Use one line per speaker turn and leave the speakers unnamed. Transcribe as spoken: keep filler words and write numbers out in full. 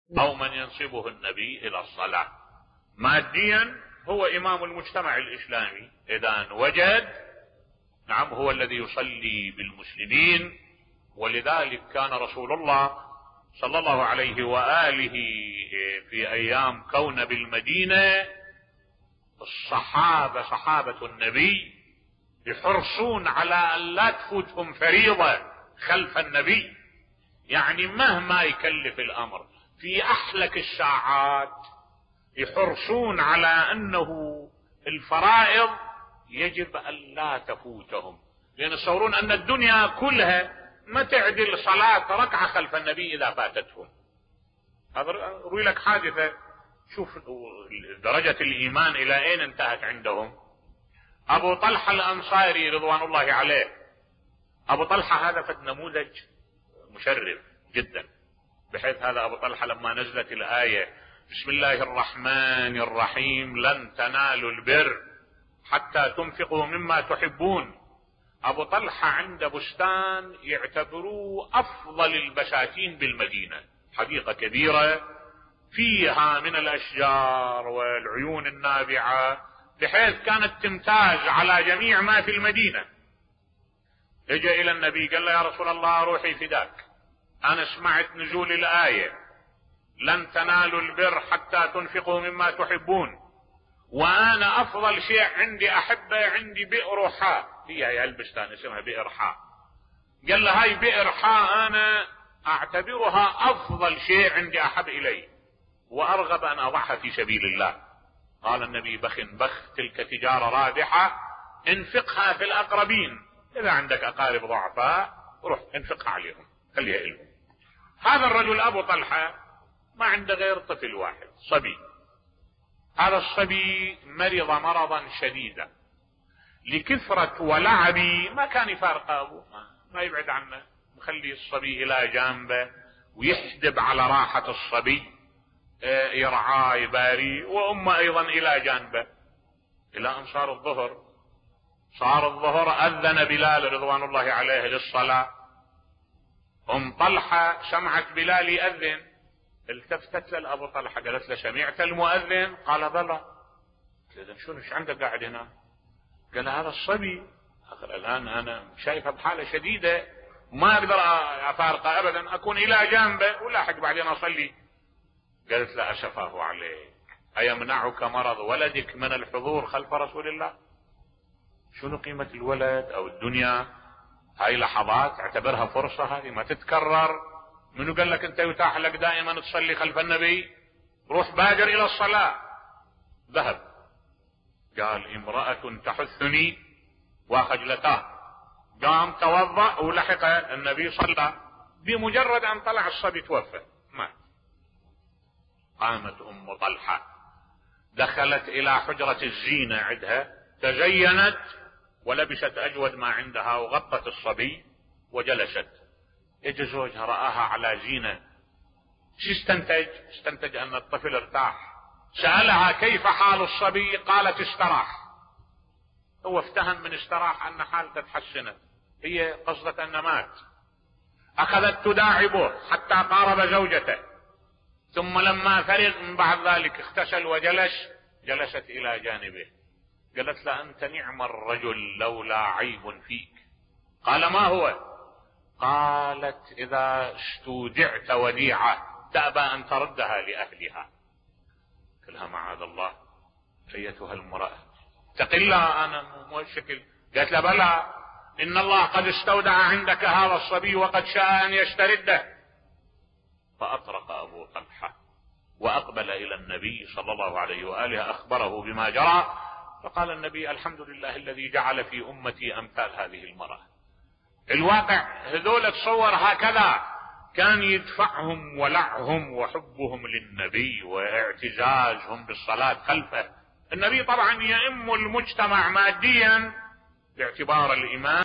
أو من ينصبه النبي إلى الصلاة. ماديا هو إمام المجتمع الإسلامي إذا وجد، نعم، هو الذي يصلي بالمسلمين. ولذلك كان رسول الله صلى الله عليه وآله في أيام كون بالمدينة الصحابة صحابة النبي يحرصون على أن لا تفوتهم فريضة خلف النبي، يعني مهما يكلف الأمر في أحلك الساعات يحرصون على أنه الفرائض يجب أن لا تفوتهم، لأن يتصورون أن الدنيا كلها ما تعدل صلاة ركعة خلف النبي إذا فاتتهم. هذا روي لك حادثة، شوف درجة الإيمان إلى أين انتهت عندهم. أبو طلحة الأنصاري رضوان الله عليه، أبو طلحة هذا فد نموذج مشرف جدا، بحيث هذا أبو طلحة لما نزلت الآية بسم الله الرحمن الرحيم لن تنالوا البر حتى تنفقوا مما تحبون، أبو طلحة عند بستان يعتبروه أفضل البساتين بالمدينة، حديقة كبيرة فيها من الأشجار والعيون النابعة بحيث كانت تمتاز على جميع ما في المدينة. اجى إلى النبي قال له يا رسول الله روحي فداك، أنا سمعت نزول الآية لن تنالوا البر حتى تنفقوا مما تحبون، وأنا أفضل شيء عندي أحبه عندي بئر حاء، هي هي البستان اسمها بئر حاء. قال له هاي بئر حاء أنا أعتبرها أفضل شيء عندي أحب إلي وأرغب أن أضعها في سبيل الله. قال النبي بخ بخ تلك تجارة رابحة انفقها في الأقربين، إذا عندك أقارب ضعفاء روح انفقها عليهم خليها إلهم. هذا الرجل أبو طلحة ما عنده غير طفل واحد صبي، هذا الصبي مرض مرضا شديدا، لكثرة ولعبي ما كان يفارق أبوه، ما يبعد عنه، مخلي الصبي إلى جانبه ويحدب على راحة الصبي، يرعاه يباري، وأمه أيضا إلى جانبه، إلى أن صار الظهر. صار الظهر أذن بلال رضوان الله عليه للصلاة، أم طلحة سمعت بلال يأذن، التفتت لأبو طلحة قالت له سمعت المؤذن؟ قال بلى. إذا شنو ايش عندك قاعد هنا؟ قال هذا الصبي الآن أنا شايفه بحالة شديدة ما أقدر أفارقه أبدا، أكون إلى جانبه ولاحق بعدين أصلي. قالت لا أسفاه عليك، أيمنعك مرض ولدك من الحضور خلف رسول الله؟ شنو قيمة الولد أو الدنيا؟ هاي لحظات اعتبرها فرصة، هذه ما تتكرر. منو قال لك أنت يتاح لك دائما تصلي خلف النبي؟ روح بادر إلى الصلاة. ذهب قال امرأة تحثني وخجلتاه، قام توضأ ولحق النبي صلى، بمجرد أن طلع الصبي توفى مات. قامت أم طلحة دخلت إلى حجرة الزينة عندها، تزينت ولبست أجود ما عندها وغطت الصبي وجلست. اجى زوجها رآها على زينة، شو استنتج؟ استنتج أن الطفل ارتاح. سألها كيف حال الصبي؟ قالت استراح. هو افتهم من استراح أن حالته تحسنت، هي قصدت أن مات. أخذت تداعبه حتى قارب زوجته، ثم لما فرغ من بعد ذلك اغتسل وجلس، جلست إلى جانبه. قالت له أنت نعم الرجل لولا عيب فيك. قال ما هو؟ قالت إذا استودعت وديعة تأبى أن تردها لأهلها. قالها معاذ الله أيتها المرأة اتق الله، أنا مو الشكل. قالت له بلى إن الله قد استودع عندك هذا الصبي وقد شاء أن يسترده. فأطرق أبو طلحة وأقبل إلى النبي صلى الله عليه وآله، أخبره بما جرى، فقال النبي الحمد لله الذي جعل في أمتي أمثال هذه المرأة. الواقع هذول تصور هكذا كان يدفعهم ولعهم وحبهم للنبي واعتزازهم بالصلاة خلفه. النبي طبعا يئم المجتمع ماديا باعتبار الإمام